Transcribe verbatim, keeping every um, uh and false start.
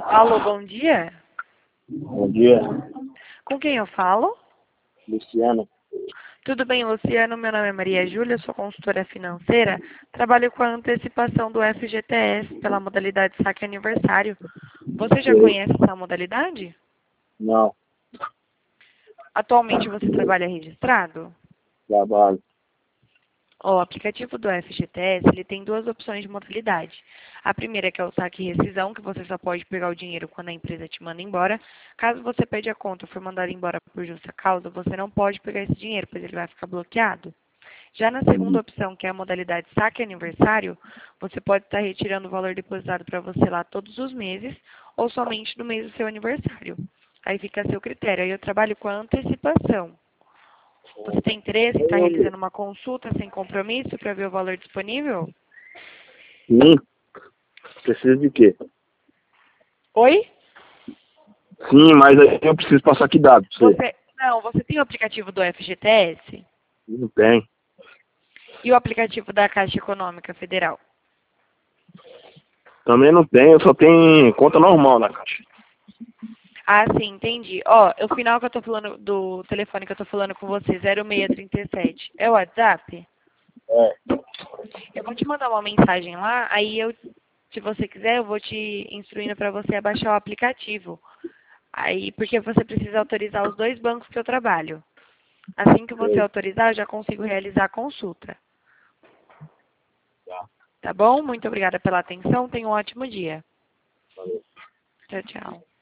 Alô, bom dia. Bom dia, Com quem eu falo? Luciano. Tudo bem, Luciano? Meu nome é Maria Júlia, sou consultora financeira. Trabalho com a antecipação do F G T S pela modalidade saque aniversário. Você já Sei. conhece essa modalidade? Não, Atualmente você trabalha registrado? trabalho. O aplicativo do F G T S ele tem duas opções de modalidade. A primeira que é o saque e rescisão, que você só pode pegar o dinheiro quando a empresa te manda embora. Caso você perde a conta ou for mandado embora por justa causa, você não pode pegar esse dinheiro, pois ele vai ficar bloqueado. Já na segunda Uhum. opção, que é a modalidade saque aniversário, você pode estar retirando o valor depositado para você lá todos os meses ou somente no mês do seu aniversário. Aí fica a seu critério. Aí eu trabalho com a antecipação. Você tem interesse em estar Eu- realizando uma consulta sem compromisso para ver o valor disponível? Sim, precisa de quê? Oi? Sim, mas aí eu preciso passar que dado pra você. Você, não, você tem o aplicativo do F G T S Não tem. e o aplicativo da Caixa Econômica Federal. Também não tem, eu só tenho conta normal na Caixa. Ah, sim, entendi. Ó, o final que eu tô falando, do telefone que eu tô falando com você, zero seis três sete, é o WhatsApp? É. Eu vou te mandar uma mensagem lá, aí eu, se você quiser, eu vou te instruindo para você baixar o aplicativo. Aí, porque você precisa autorizar os dois bancos que eu trabalho. Assim que você Sei. autorizar, eu já consigo realizar a consulta. Tá. Tá bom? Muito obrigada pela atenção. Tenha um ótimo dia. Valeu. Tchau, tchau.